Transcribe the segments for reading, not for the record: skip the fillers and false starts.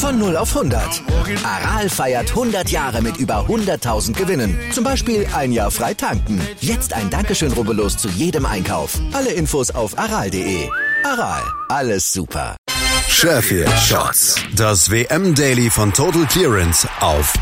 Von 0 auf 100. Aral feiert 100 Jahre mit über 100.000 Gewinnen. Zum Beispiel ein Jahr frei tanken. Jetzt ein Dankeschön, rubbellos zu jedem Einkauf. Alle Infos auf aral.de. Aral, alles super. Sheffield Shots. Das WM-Daily von Total Clearance auf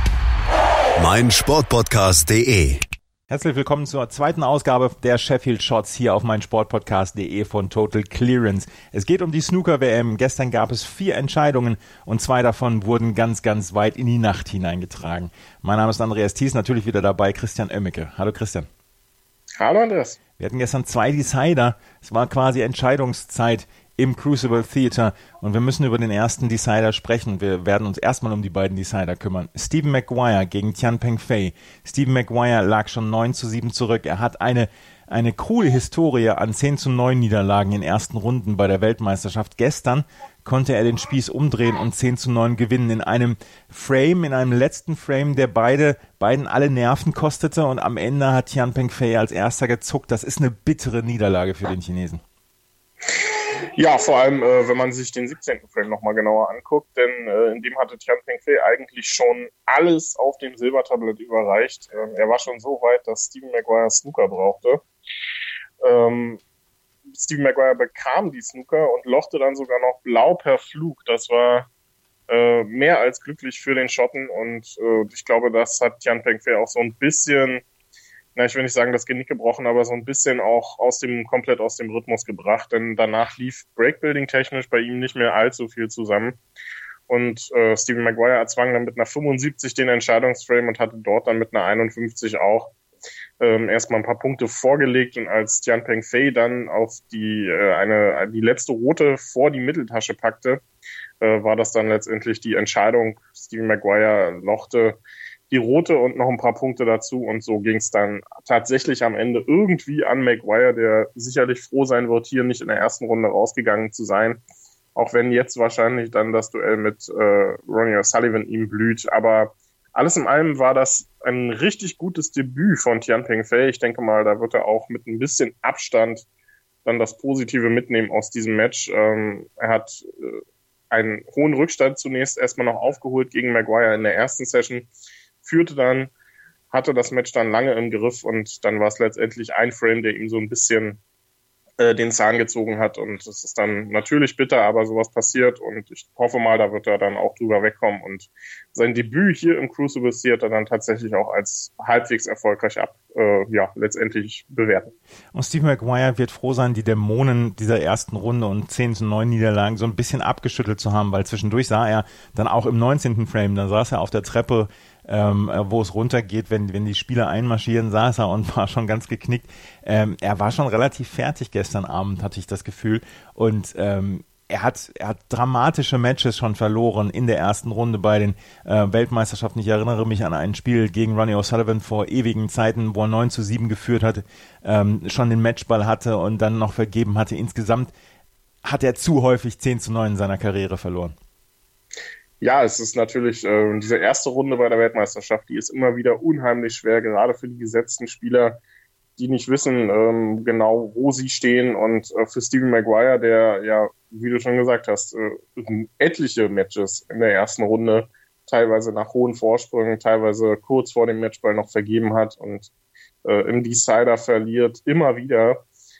meinsportpodcast.de. Herzlich willkommen zur zweiten Ausgabe der Sheffield Shots hier auf meinsportpodcast.de von Total Clearance. Es geht um die Snooker-WM. Gestern gab es 4 Entscheidungen und 2 davon wurden ganz, ganz weit in die Nacht hineingetragen. Mein Name ist Andreas Thies, natürlich wieder dabei Christian Oemmeke. Hallo Christian. Hallo Andreas. Wir hatten gestern 2 Decider. Es war quasi Entscheidungszeit im Crucible Theater und wir müssen über den ersten Decider sprechen. Wir werden uns erstmal um die beiden Decider kümmern. Stephen Maguire gegen Tian Pengfei. Stephen Maguire lag schon 9-7 zurück. Er hat eine coole Historie an 10-9 Niederlagen in ersten Runden bei der Weltmeisterschaft. Gestern konnte er den Spieß umdrehen und 10-9 gewinnen in einem letzten Frame, der beiden alle Nerven kostete und am Ende hat Tian Pengfei als erster gezuckt. Das ist eine bittere Niederlage für den Chinesen. Ja, vor allem, wenn man sich den 17. Frame nochmal genauer anguckt, denn in dem hatte Tian Pengfei eigentlich schon alles auf dem Silbertablett überreicht. Er war schon so weit, dass Stephen Maguire Snooker brauchte. Stephen Maguire bekam die Snooker und lochte dann sogar noch blau per Flug. Das war mehr als glücklich für den Schotten und ich glaube, das hat Tian Pengfei auch so ein bisschen, ich will nicht sagen, das Genick gebrochen, aber so ein bisschen auch komplett aus dem Rhythmus gebracht, denn danach lief Breakbuilding technisch bei ihm nicht mehr allzu viel zusammen. Und Stephen Maguire erzwang dann mit einer 75 den Entscheidungsframe und hatte dort dann mit einer 51 auch erstmal ein paar Punkte vorgelegt. Und als Tian Pengfei dann auf die letzte rote vor die Mitteltasche packte, war das dann letztendlich die Entscheidung. Stephen Maguire lochte die rote und noch ein paar Punkte dazu und so ging es dann tatsächlich am Ende irgendwie an Maguire, der sicherlich froh sein wird, hier nicht in der ersten Runde rausgegangen zu sein, auch wenn jetzt wahrscheinlich dann das Duell mit Ronnie O'Sullivan ihm blüht, aber alles in allem war das ein richtig gutes Debüt von Tian Pengfei. Ich denke mal, da wird er auch mit ein bisschen Abstand dann das Positive mitnehmen aus diesem Match. Er hat einen hohen Rückstand zunächst erstmal noch aufgeholt gegen Maguire in der ersten Session, führte dann, hatte das Match dann lange im Griff und dann war es letztendlich ein Frame, der ihm so ein bisschen den Zahn gezogen hat und es ist dann natürlich bitter, aber sowas passiert und ich hoffe mal, da wird er dann auch drüber wegkommen und sein Debüt hier im Crucible Theater dann tatsächlich auch als halbwegs erfolgreich letztendlich bewerten. Und Stephen Maguire wird froh sein, die Dämonen dieser ersten Runde und 10-9 Niederlagen so ein bisschen abgeschüttelt zu haben, weil zwischendurch sah er dann auch im 19. Frame, da saß er auf der Treppe, wo es runtergeht, wenn die Spieler einmarschieren, saß er und war schon ganz geknickt. Er war schon relativ fertig gestern Abend, hatte ich das Gefühl. Und er hat dramatische Matches schon verloren in der ersten Runde bei den Weltmeisterschaften. Ich erinnere mich an ein Spiel gegen Ronnie O'Sullivan vor ewigen Zeiten, wo er 9-7 geführt hatte, schon den Matchball hatte und dann noch vergeben hatte. Insgesamt hat er zu häufig 10-9 in seiner Karriere verloren. Ja, es ist natürlich diese erste Runde bei der Weltmeisterschaft, die ist immer wieder unheimlich schwer, gerade für die gesetzten Spieler, die nicht wissen genau, wo sie stehen. Und für Stephen Maguire, der ja, wie du schon gesagt hast, etliche Matches in der ersten Runde, teilweise nach hohen Vorsprüngen, teilweise kurz vor dem Matchball noch vergeben hat und im Decider verliert, immer wieder.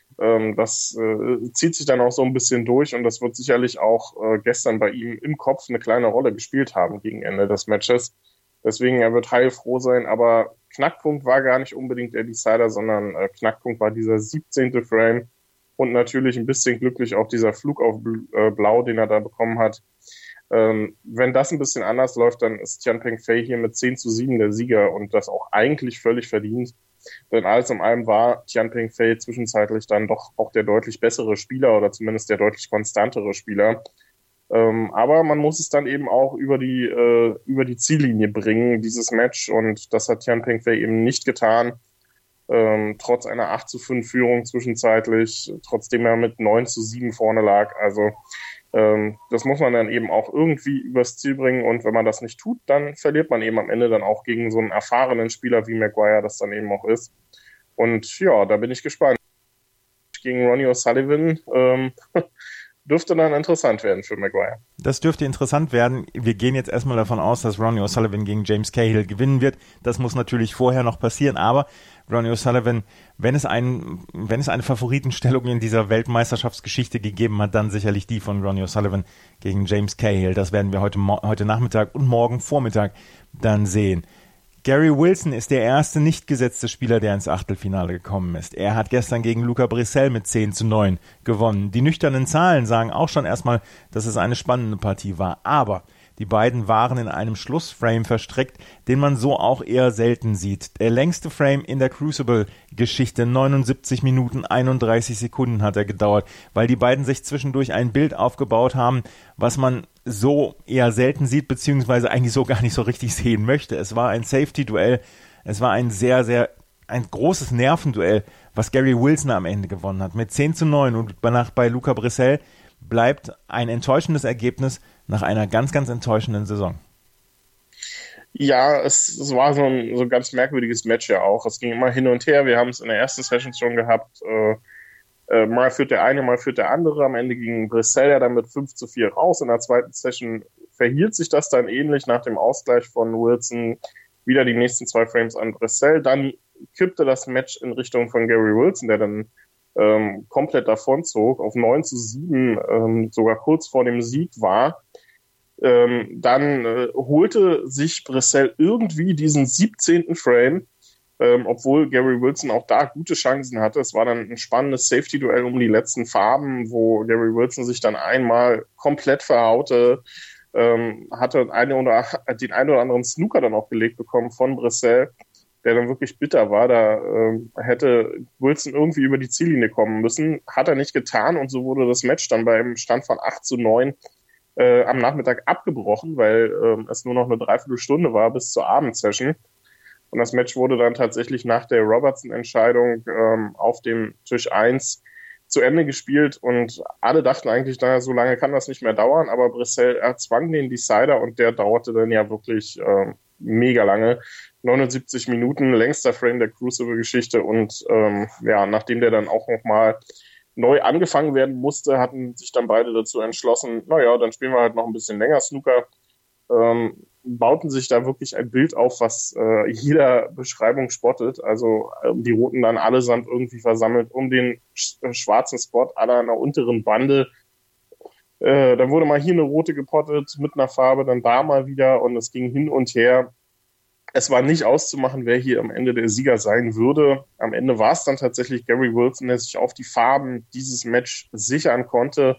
Das zieht sich dann auch so ein bisschen durch und das wird sicherlich auch gestern bei ihm im Kopf eine kleine Rolle gespielt haben gegen Ende des Matches. Deswegen, er wird heilfroh sein, aber Knackpunkt war gar nicht unbedingt der Decider, sondern Knackpunkt war dieser 17. Frame und natürlich ein bisschen glücklich auch dieser Flug auf Blau, den er da bekommen hat. Wenn das ein bisschen anders läuft, dann ist Tian Pengfei hier mit 10-7 der Sieger und das auch eigentlich völlig verdient. Denn alles in allem war Tian Pengfei zwischenzeitlich dann doch auch der deutlich bessere Spieler oder zumindest der deutlich konstantere Spieler. Aber man muss es dann eben auch über die Ziellinie bringen, dieses Match. Und das hat Tian Pengfei eben nicht getan. Trotz einer 8-5 Führung zwischenzeitlich, trotzdem er mit 9-7 vorne lag. Also das muss man dann eben auch irgendwie übers Ziel bringen und wenn man das nicht tut, dann verliert man eben am Ende dann auch gegen so einen erfahrenen Spieler wie Maguire, das dann eben auch ist. Und ja, da bin ich gespannt. Gegen Ronnie O'Sullivan dürfte dann interessant werden für Maguire. Das dürfte interessant werden. Wir gehen jetzt erstmal davon aus, dass Ronnie O'Sullivan gegen James Cahill gewinnen wird. Das muss natürlich vorher noch passieren, aber Ronnie O'Sullivan, wenn es eine Favoritenstellung in dieser Weltmeisterschaftsgeschichte gegeben hat, dann sicherlich die von Ronnie O'Sullivan gegen James Cahill. Das werden wir heute Nachmittag und morgen Vormittag dann sehen. Gary Wilson ist der erste nicht gesetzte Spieler, der ins Achtelfinale gekommen ist. Er hat gestern gegen Luca Brissell mit 10-9 gewonnen. Die nüchternen Zahlen sagen auch schon erstmal, dass es eine spannende Partie war. Aber die beiden waren in einem Schlussframe verstrickt, den man so auch eher selten sieht. Der längste Frame in der Crucible-Geschichte, 79 Minuten 31 Sekunden hat er gedauert, weil die beiden sich zwischendurch ein Bild aufgebaut haben, was man so eher selten sieht, beziehungsweise eigentlich so gar nicht so richtig sehen möchte. Es war ein Safety-Duell, es war ein ein großes Nervenduell, was Gary Wilson am Ende gewonnen hat, mit 10-9 und bei Luca Brissell bleibt ein enttäuschendes Ergebnis nach einer ganz, ganz enttäuschenden Saison. Ja, es war so ein ganz merkwürdiges Match ja auch. Es ging immer hin und her. Wir haben es in der ersten Session schon gehabt. Mal führt der eine, mal führt der andere. Am Ende ging Brissell ja dann mit 5-4 raus. In der zweiten Session verhielt sich das dann ähnlich nach dem Ausgleich von Wilson. Wieder die nächsten 2 Frames an Brissell. Dann kippte das Match in Richtung von Gary Wilson, der dann komplett davonzog, auf 9-7, sogar kurz vor dem Sieg war. Dann holte sich Brissell irgendwie diesen 17. Frame, obwohl Gary Wilson auch da gute Chancen hatte. Es war dann ein spannendes Safety-Duell um die letzten Farben, wo Gary Wilson sich dann einmal komplett verhaute, hatte den einen oder anderen Snooker dann auch gelegt bekommen von Brissell, der dann wirklich bitter war. Da hätte Wilson irgendwie über die Ziellinie kommen müssen. Hat er nicht getan und so wurde das Match dann beim Stand von 8-9 am Nachmittag abgebrochen, weil es nur noch eine Dreiviertelstunde war bis zur Abendsession. Und das Match wurde dann tatsächlich nach der Robertson-Entscheidung auf dem Tisch 1 zu Ende gespielt und alle dachten eigentlich, naja, so lange kann das nicht mehr dauern, aber Brissell erzwang den Decider und der dauerte dann ja wirklich mega lange. 79 Minuten, längster Frame der Crucible-Geschichte und nachdem der dann auch nochmal neu angefangen werden musste, hatten sich dann beide dazu entschlossen, naja, dann spielen wir halt noch ein bisschen länger Snooker, bauten sich da wirklich ein Bild auf, was jeder Beschreibung spottet, also die Roten dann allesamt irgendwie versammelt um den schwarzen Spot, alle an der unteren Bande. Dann wurde mal hier eine rote gepottet mit einer Farbe, dann da mal wieder und es ging hin und her. Es war nicht auszumachen, wer hier am Ende der Sieger sein würde. Am Ende war es dann tatsächlich Gary Wilson, der sich auf die Farben dieses Match sichern konnte.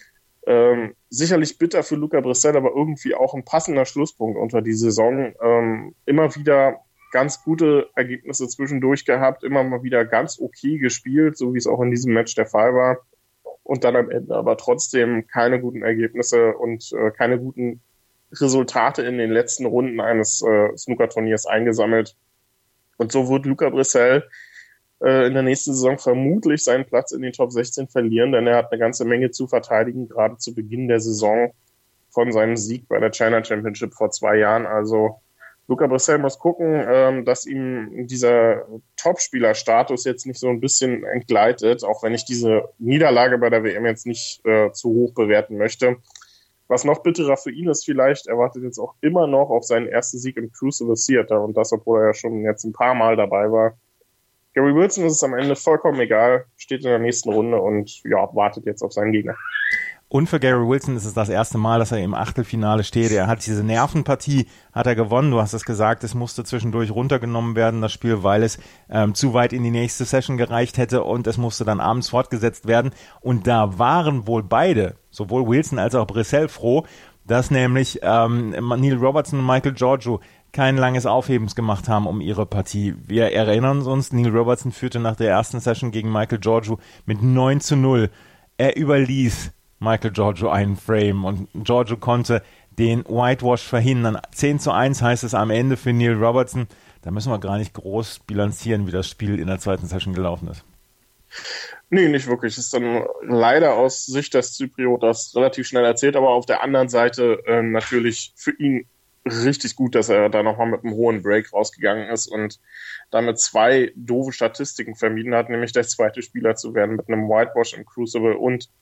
Sicherlich bitter für Luca Brissell, aber irgendwie auch ein passender Schlusspunkt unter die Saison. Immer wieder ganz gute Ergebnisse zwischendurch gehabt, immer mal wieder ganz okay gespielt, so wie es auch in diesem Match der Fall war. Und dann am Ende aber trotzdem keine guten Ergebnisse und keine guten Resultate in den letzten Runden eines Snooker-Turniers eingesammelt. Und so wird Luca Brissell in der nächsten Saison vermutlich seinen Platz in den Top 16 verlieren, denn er hat eine ganze Menge zu verteidigen, gerade zu Beginn der Saison von seinem Sieg bei der China Championship vor 2 Jahren. Also Luca Brissell muss gucken, dass ihm dieser Topspieler-Status jetzt nicht so ein bisschen entgleitet, auch wenn ich diese Niederlage bei der WM jetzt nicht zu hoch bewerten möchte. Was noch bitterer für ihn ist vielleicht, er wartet jetzt auch immer noch auf seinen ersten Sieg im Crucible Theater und das, obwohl er ja schon jetzt ein paar Mal dabei war. Gary Wilson ist es am Ende vollkommen egal, steht in der nächsten Runde und wartet jetzt auf seinen Gegner. Und für Gary Wilson ist es das erste Mal, dass er im Achtelfinale steht. Er hat diese Nervenpartie, hat er gewonnen. Du hast es gesagt, es musste zwischendurch runtergenommen werden, das Spiel, weil es zu weit in die nächste Session gereicht hätte und es musste dann abends fortgesetzt werden. Und da waren wohl beide, sowohl Wilson als auch Brissell, froh, dass nämlich Neil Robertson und Michael Giorgio kein langes Aufhebens gemacht haben um ihre Partie. Wir erinnern uns, Neil Robertson führte nach der ersten Session gegen Michael Giorgio mit 9-0. Er überließ Michael Giorgio einen Frame und Giorgio konnte den Whitewash verhindern. 10-1 heißt es am Ende für Neil Robertson. Da müssen wir gar nicht groß bilanzieren, wie das Spiel in der zweiten Session gelaufen ist. Nee, nicht wirklich. Ist dann leider aus Sicht des Zypriotas relativ schnell erzählt, aber auf der anderen Seite natürlich für ihn richtig gut, dass er da nochmal mit einem hohen Break rausgegangen ist und damit 2 doofe Statistiken vermieden hat, nämlich der zweite Spieler zu werden mit einem Whitewash im Crucible und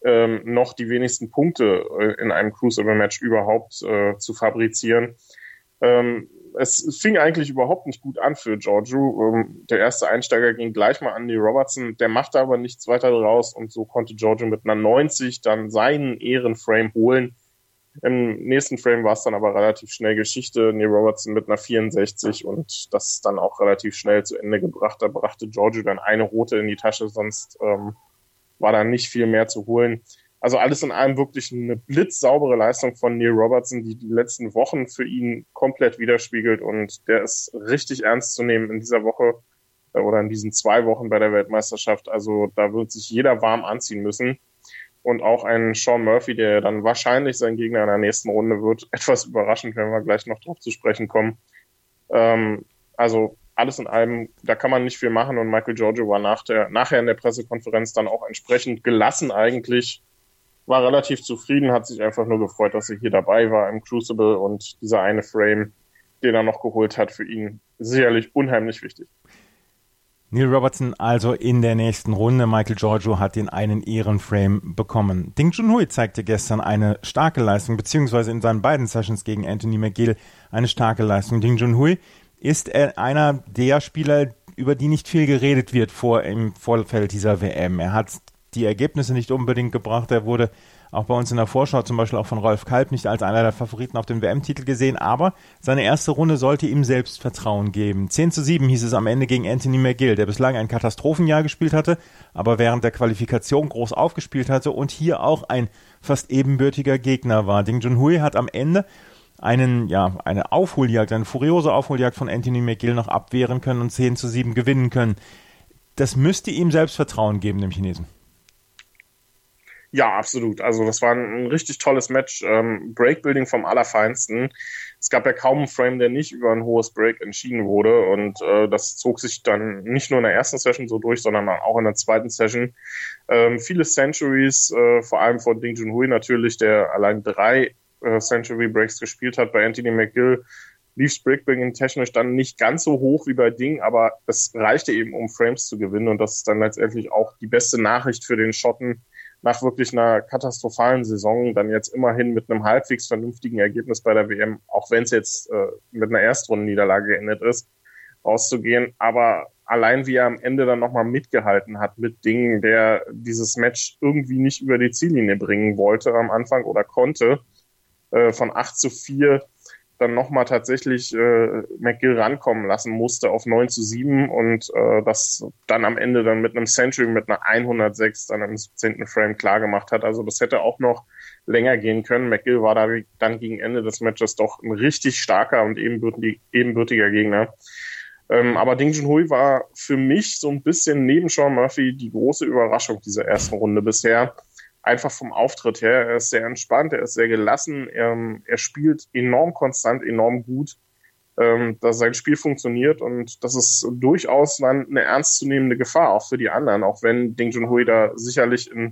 noch die wenigsten Punkte in einem Crucible-Match überhaupt zu fabrizieren. Es fing eigentlich überhaupt nicht gut an für Giorgio. Der erste Einsteiger ging gleich mal an Andy Robertson, der machte aber nichts weiter draus und so konnte Giorgio mit einer 90 dann seinen Ehrenframe holen. Im nächsten Frame war es dann aber relativ schnell Geschichte. Neil Robertson mit einer 64 und das dann auch relativ schnell zu Ende gebracht. Da brachte Giorgio dann eine rote in die Tasche, sonst war da nicht viel mehr zu holen. Also alles in allem wirklich eine blitzsaubere Leistung von Neil Robertson, die letzten Wochen für ihn komplett widerspiegelt und der ist richtig ernst zu nehmen in dieser Woche oder in diesen 2 Wochen bei der Weltmeisterschaft. Also da wird sich jeder warm anziehen müssen. Und auch ein Sean Murphy, der dann wahrscheinlich sein Gegner in der nächsten Runde wird. Etwas überraschend, wenn wir gleich noch drauf zu sprechen kommen. Also alles in allem, da kann man nicht viel machen. Und Michael Giorgio war nachher in der Pressekonferenz dann auch entsprechend gelassen eigentlich. War relativ zufrieden, hat sich einfach nur gefreut, dass er hier dabei war im Crucible. Und dieser eine Frame, den er noch geholt hat, für ihn sicherlich unheimlich wichtig. Neil Robertson also in der nächsten Runde. Michael Giorgio hat den einen Ehrenframe bekommen. Ding Junhui zeigte gestern eine starke Leistung, beziehungsweise in seinen beiden Sessions gegen Anthony McGill eine starke Leistung. Ding Junhui ist einer der Spieler, über die nicht viel geredet wird im Vorfeld dieser WM. Er hat die Ergebnisse nicht unbedingt gebracht. Er wurde auch bei uns in der Vorschau zum Beispiel auch von Rolf Kalb nicht als einer der Favoriten auf den WM-Titel gesehen, aber seine erste Runde sollte ihm Selbstvertrauen geben. 10:7 hieß es am Ende gegen Anthony McGill, der bislang ein Katastrophenjahr gespielt hatte, aber während der Qualifikation groß aufgespielt hatte und hier auch ein fast ebenbürtiger Gegner war. Ding Junhui hat am Ende eine Aufholjagd, eine furiose Aufholjagd von Anthony McGill noch abwehren können und 10:7 gewinnen können. Das müsste ihm Selbstvertrauen geben, dem Chinesen. Ja, absolut. Also das war ein richtig tolles Match. Breakbuilding vom Allerfeinsten. Es gab ja kaum einen Frame, der nicht über ein hohes Break entschieden wurde. Und das zog sich dann nicht nur in der ersten Session so durch, sondern auch in der zweiten Session. Viele Centuries, vor allem von Ding Junhui natürlich, der allein 3 Century Breaks gespielt hat. Bei Anthony McGill lief Breakbuilding technisch dann nicht ganz so hoch wie bei Ding, aber es reichte eben, um Frames zu gewinnen. Und das ist dann letztendlich auch die beste Nachricht für den Schotten, nach wirklich einer katastrophalen Saison dann jetzt immerhin mit einem halbwegs vernünftigen Ergebnis bei der WM, auch wenn es jetzt mit einer Erstrundenniederlage geendet ist, rauszugehen. Aber allein wie er am Ende dann nochmal mitgehalten hat mit Dingen, der dieses Match irgendwie nicht über die Ziellinie bringen wollte am Anfang oder konnte, von 8:4 dann nochmal tatsächlich McGill rankommen lassen musste auf 9:7 und das dann am Ende dann mit einem Century mit einer 106 dann im 17. Frame klar gemacht hat. Also das hätte auch noch länger gehen können. McGill war da dann gegen Ende des Matches doch ein richtig starker und ebenbürtiger Gegner. Aber Ding Junhui war für mich so ein bisschen neben Sean Murphy die große Überraschung dieser ersten Runde bisher. Einfach vom Auftritt her. Er ist sehr entspannt, er ist sehr gelassen, er spielt enorm konstant, enorm gut, dass sein Spiel funktioniert und das ist durchaus dann eine ernstzunehmende Gefahr, auch für die anderen, auch wenn Ding Junhui da sicherlich in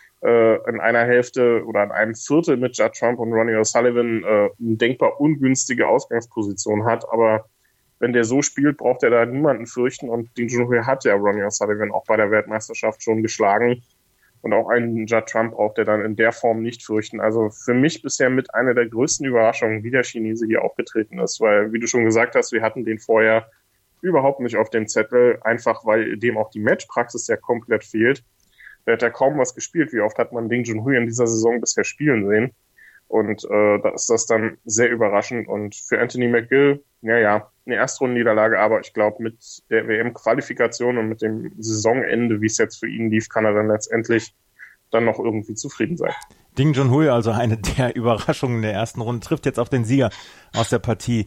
einer Hälfte oder in einem Viertel mit Judd Trump und Ronnie O'Sullivan eine denkbar ungünstige Ausgangsposition hat, aber wenn der so spielt, braucht er da niemanden fürchten und Ding Junhui hat ja Ronnie O'Sullivan auch bei der Weltmeisterschaft schon geschlagen. Und auch einen Judd Trump braucht er dann in der Form nicht fürchten. Also für mich bisher mit einer der größten Überraschungen, wie der Chinese hier aufgetreten ist. Weil, wie du schon gesagt hast, wir hatten den vorher überhaupt nicht auf dem Zettel, einfach weil dem auch die Matchpraxis ja komplett fehlt. Der hat ja kaum was gespielt. Wie oft hat man Ding Junhui in dieser Saison bisher spielen sehen? Und da ist das dann sehr überraschend. Und für Anthony McGill, eine Erstrundenniederlage, aber ich glaube, mit der WM-Qualifikation und mit dem Saisonende, wie es jetzt für ihn lief, kann er dann letztendlich dann noch irgendwie zufrieden sein. Ding Junhui, also eine der Überraschungen der ersten Runde, trifft jetzt auf den Sieger aus der Partie.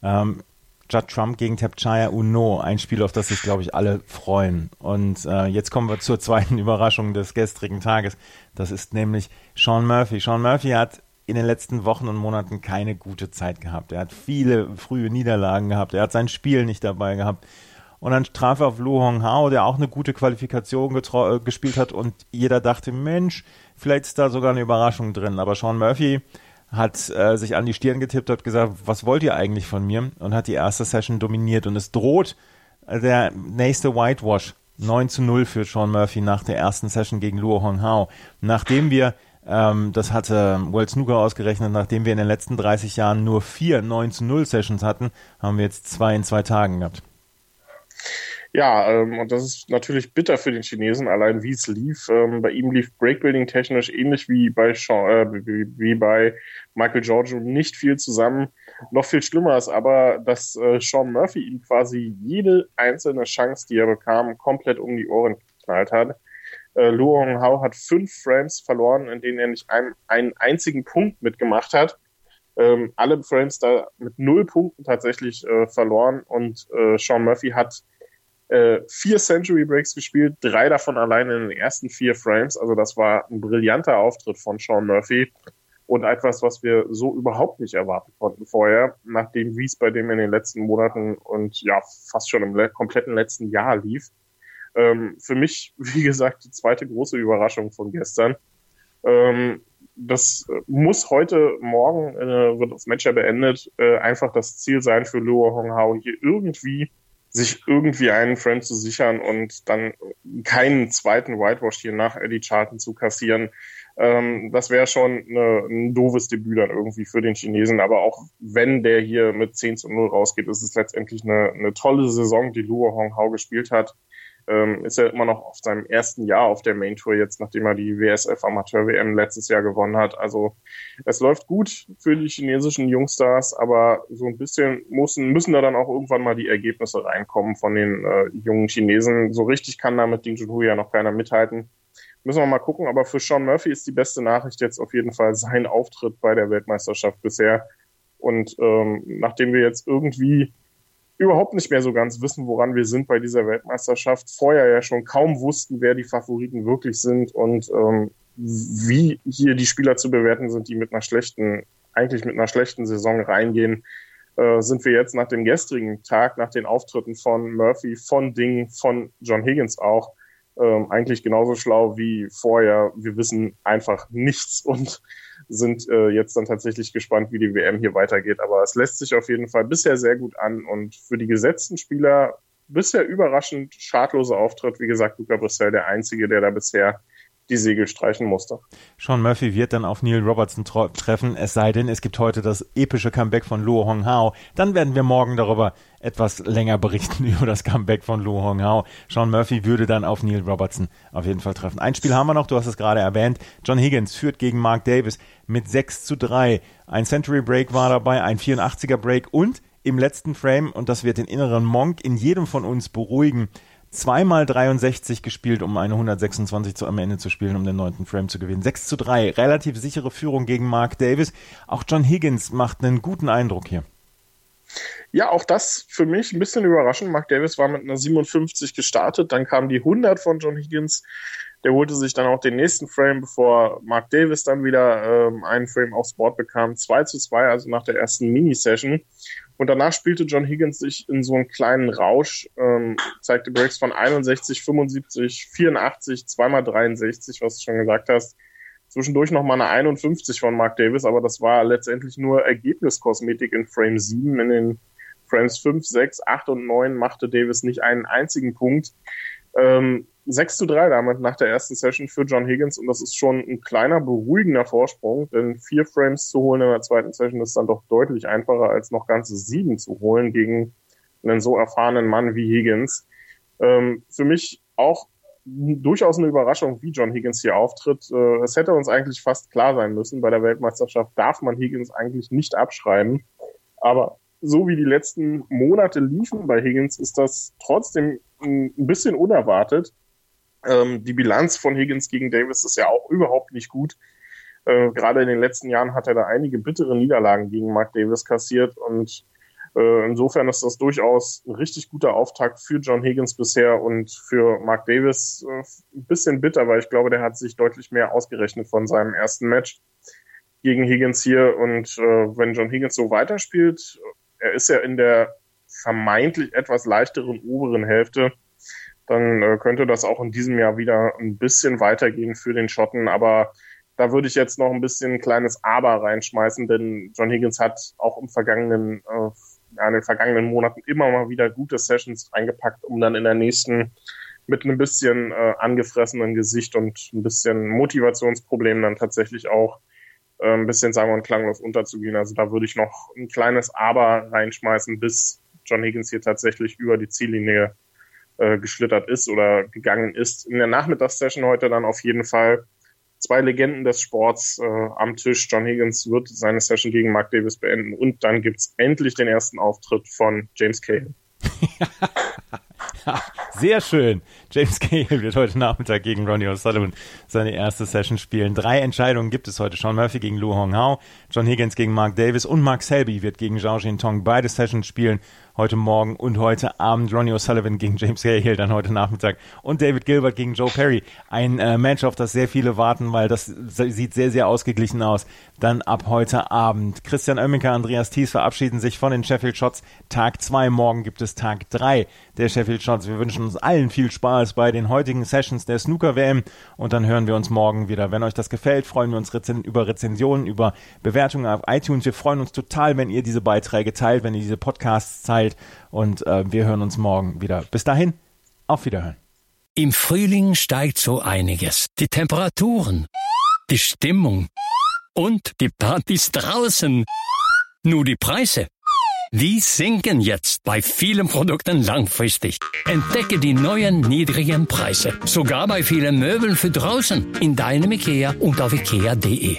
Judd Trump gegen Tapchaya Uno, ein Spiel, auf das sich, glaube ich, alle freuen. Und jetzt kommen wir zur zweiten Überraschung des gestrigen Tages. Das ist nämlich Sean Murphy. Sean Murphy hat in den letzten Wochen und Monaten keine gute Zeit gehabt. Er hat viele frühe Niederlagen gehabt. Er hat sein Spiel nicht dabei gehabt. Und dann traf er auf Lu Honghao, der auch eine gute Qualifikation gespielt hat. Und jeder dachte, Mensch, vielleicht ist da sogar eine Überraschung drin. Aber Sean Murphy hat sich an die Stirn getippt, hat gesagt, was wollt ihr eigentlich von mir? Und hat die erste Session dominiert. Und es droht der nächste Whitewash 9-0 für Sean Murphy nach der ersten Session gegen Luo Hong-Hao. Nachdem wir, das hatte World Snooker ausgerechnet, nachdem wir in den letzten 30 Jahren nur 4 9-0 Sessions hatten, haben wir jetzt 2 in 2 Tagen gehabt. Ja, und das ist natürlich bitter für den Chinesen, allein wie es lief. Bei ihm lief Breakbuilding technisch ähnlich wie bei Michael Giorgio nicht viel zusammen. Noch viel schlimmer ist aber, dass Sean Murphy ihm quasi jede einzelne Chance, die er bekam, komplett um die Ohren geknallt hat. Luo Hong-Hao hat 5 Frames verloren, in denen er nicht einen einzigen Punkt mitgemacht hat. Alle Frames da mit 0 Punkten tatsächlich verloren und Sean Murphy hat 4 Century Breaks gespielt, 3 davon alleine in den ersten 4 Frames. Also das war ein brillanter Auftritt von Sean Murphy und etwas, was wir so überhaupt nicht erwarten konnten vorher, nachdem wie es bei dem in den letzten Monaten und ja fast schon im kompletten letzten Jahr lief. Für mich, wie gesagt, die zweite große Überraschung von gestern. Das muss morgen wird das Match ja beendet, einfach das Ziel sein für Luo Hong-Hao, hier sich irgendwie einen Frame zu sichern und dann keinen zweiten Whitewash hier nach Eddie Charlton zu kassieren. Das wäre schon ein doofes Debüt dann irgendwie für den Chinesen. Aber auch wenn der hier mit 10-0 rausgeht, ist es letztendlich eine tolle Saison, die Luo Hong-Hao gespielt hat. Ist er immer noch auf seinem ersten Jahr auf der Main Tour jetzt, nachdem er die WSF Amateur WM letztes Jahr gewonnen hat. Also es läuft gut für die chinesischen Jungstars, aber so ein bisschen müssen da dann auch irgendwann mal die Ergebnisse reinkommen von den jungen Chinesen. So richtig kann da mit Ding Junhui ja noch keiner mithalten. Müssen wir mal gucken, aber für Sean Murphy ist die beste Nachricht jetzt auf jeden Fall sein Auftritt bei der Weltmeisterschaft bisher. Und nachdem wir jetzt irgendwie überhaupt nicht mehr so ganz wissen, woran wir sind bei dieser Weltmeisterschaft. Vorher ja schon kaum wussten, wer die Favoriten wirklich sind und wie hier die Spieler zu bewerten sind, die mit einer schlechten Saison reingehen, sind wir jetzt nach dem gestrigen Tag, nach den Auftritten von Murphy, von Ding, von John Higgins auch, eigentlich genauso schlau wie vorher. Wir wissen einfach nichts und sind jetzt dann tatsächlich gespannt, wie die WM hier weitergeht. Aber es lässt sich auf jeden Fall bisher sehr gut an und für die gesetzten Spieler bisher überraschend schadloser Auftritt. Wie gesagt, Luca Brecel der Einzige, der da bisher die Segel streichen musste. Sean Murphy wird dann auf Neil Robertson treffen, es sei denn, es gibt heute das epische Comeback von Luo Hong-Hao. Dann werden wir morgen darüber etwas länger berichten, über das Comeback von Luo Hong-Hao. Sean Murphy würde dann auf Neil Robertson auf jeden Fall treffen. Ein Spiel haben wir noch, du hast es gerade erwähnt. John Higgins führt gegen Mark Davis mit 6-3. Ein Century Break war dabei, ein 84er Break und im letzten Frame, und das wird den inneren Monk in jedem von uns beruhigen, 2x63 gespielt, um eine 126 am Ende zu spielen, um den 9. Frame zu gewinnen. 6-3, relativ sichere Führung gegen Mark Davis. Auch John Higgins macht einen guten Eindruck hier. Ja, auch das für mich ein bisschen überraschend. Mark Davis war mit einer 57 gestartet, dann kam die 100 von John Higgins. Der holte sich dann auch den nächsten Frame, bevor Mark Davis dann wieder einen Frame aufs Board bekam. 2-2, also nach der ersten Mini-Session. Und danach spielte John Higgins sich in so einen kleinen Rausch, zeigte Breaks von 61, 75, 84, 2x63, was du schon gesagt hast. Zwischendurch nochmal eine 51 von Mark Davis, aber das war letztendlich nur Ergebniskosmetik in Frame 7. In den Frames 5, 6, 8 und 9 machte Davis nicht einen einzigen Punkt. 6-3 damit nach der ersten Session für John Higgins und das ist schon ein kleiner, beruhigender Vorsprung, denn 4 Frames zu holen in der zweiten Session ist dann doch deutlich einfacher, als noch ganze 7 zu holen gegen einen so erfahrenen Mann wie Higgins. Für mich auch durchaus eine Überraschung, wie John Higgins hier auftritt. Es hätte uns eigentlich fast klar sein müssen, bei der Weltmeisterschaft darf man Higgins eigentlich nicht abschreiben, aber so wie die letzten Monate liefen bei Higgins, ist das trotzdem ein bisschen unerwartet. Die Bilanz von Higgins gegen Davis ist ja auch überhaupt nicht gut. Gerade in den letzten Jahren hat er da einige bittere Niederlagen gegen Mark Davis kassiert und insofern ist das durchaus ein richtig guter Auftakt für John Higgins bisher und für Mark Davis ein bisschen bitter, weil ich glaube, der hat sich deutlich mehr ausgerechnet von seinem ersten Match gegen Higgins hier und wenn John Higgins so weiterspielt, er ist ja in der vermeintlich etwas leichteren oberen Hälfte, dann könnte das auch in diesem Jahr wieder ein bisschen weitergehen für den Schotten. Aber da würde ich jetzt noch ein bisschen ein kleines Aber reinschmeißen, denn John Higgins hat auch in den vergangenen Monaten immer mal wieder gute Sessions reingepackt, um dann in der nächsten mit einem bisschen angefressenen Gesicht und ein bisschen Motivationsproblemen dann tatsächlich auch ein bisschen sang- und klanglos unterzugehen. Also da würde ich noch ein kleines Aber reinschmeißen, bis John Higgins hier tatsächlich über die Ziellinie geschlittert ist oder gegangen ist. In der Nachmittagssession heute dann auf jeden Fall 2 Legenden des Sports am Tisch. John Higgins wird seine Session gegen Mark Davis beenden und dann gibt's endlich den ersten Auftritt von James Cahill. Sehr schön. James Cahill wird heute Nachmittag gegen Ronnie O'Sullivan seine erste Session spielen. 3 Entscheidungen gibt es heute. Sean Murphy gegen Lu Hong-Hao, John Higgins gegen Mark Davis und Mark Selby wird gegen Zhao Jintong beide Sessions spielen. Heute Morgen und heute Abend Ronnie O'Sullivan gegen James Cahill, dann heute Nachmittag und David Gilbert gegen Joe Perry. Ein Match, auf das sehr viele warten, weil das sieht sehr, sehr ausgeglichen aus. Dann ab heute Abend. Christian Oemminger, Andreas Thies verabschieden sich von den Sheffield Shots. Tag 2, morgen gibt es Tag 3 der Sheffield Shots. Wir wünschen uns allen viel Spaß bei den heutigen Sessions der Snooker-WM und dann hören wir uns morgen wieder. Wenn euch das gefällt, freuen wir uns über Rezensionen, über Bewertungen auf iTunes. Wir freuen uns total, wenn ihr diese Beiträge teilt, wenn ihr diese Podcasts teilt. Und wir hören uns morgen wieder. Bis dahin, auf Wiederhören. Im Frühling steigt so einiges. Die Temperaturen, die Stimmung und die Partys draußen. Nur die Preise, die sinken jetzt bei vielen Produkten langfristig. Entdecke die neuen niedrigen Preise. Sogar bei vielen Möbeln für draußen. In deinem IKEA und auf IKEA.de.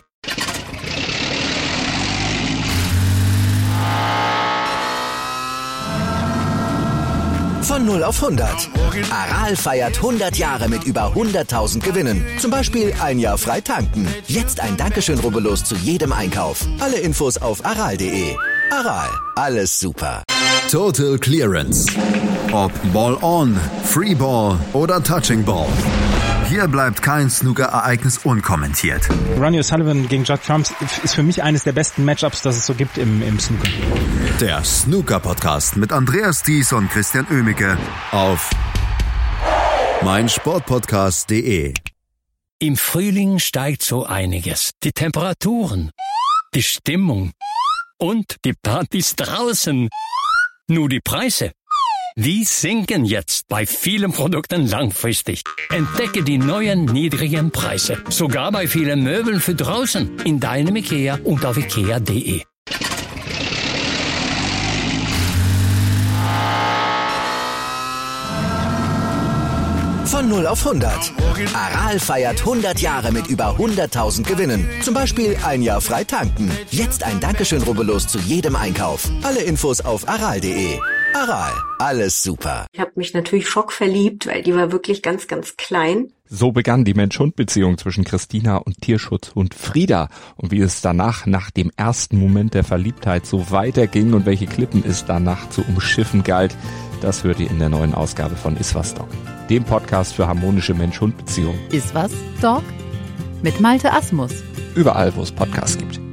Von 0 auf 100. Aral feiert 100 Jahre mit über 100.000 Gewinnen. Zum Beispiel ein Jahr frei tanken. Jetzt ein Dankeschön, rubbellos zu jedem Einkauf. Alle Infos auf aral.de. Aral, alles super. Total Clearance. Ob Ball on, Free Ball oder Touching Ball. Hier bleibt kein Snooker-Ereignis unkommentiert. Ronnie O'Sullivan gegen Judd Trump ist für mich eines der besten Matchups, das es so gibt im Snooker. Der Snooker-Podcast mit Andreas Thies und Christian Oemminger auf meinsportpodcast.de. Im Frühling steigt so einiges. Die Temperaturen, die Stimmung und die Partys draußen. Nur die Preise, die sinken jetzt bei vielen Produkten langfristig. Entdecke die neuen niedrigen Preise. Sogar bei vielen Möbeln für draußen. In deinem IKEA und auf IKEA.de. Von 0 auf 100. Aral feiert 100 Jahre mit über 100.000 Gewinnen. Zum Beispiel ein Jahr frei tanken. Jetzt ein Dankeschön, rubbellos zu jedem Einkauf. Alle Infos auf aral.de. Aral, alles super. Ich habe mich natürlich schockverliebt, weil die war wirklich ganz, ganz klein. So begann die Mensch-Hund-Beziehung zwischen Christina und Tierschutzhund Frieda. Und wie es danach, nach dem ersten Moment der Verliebtheit, so weiterging und welche Klippen es danach zu umschiffen galt, das hört ihr in der neuen Ausgabe von Iswas Dog, dem Podcast für harmonische Mensch-Hund-Beziehungen. Iswas Dog? Mit Malte Asmus. Überall, wo es Podcasts gibt.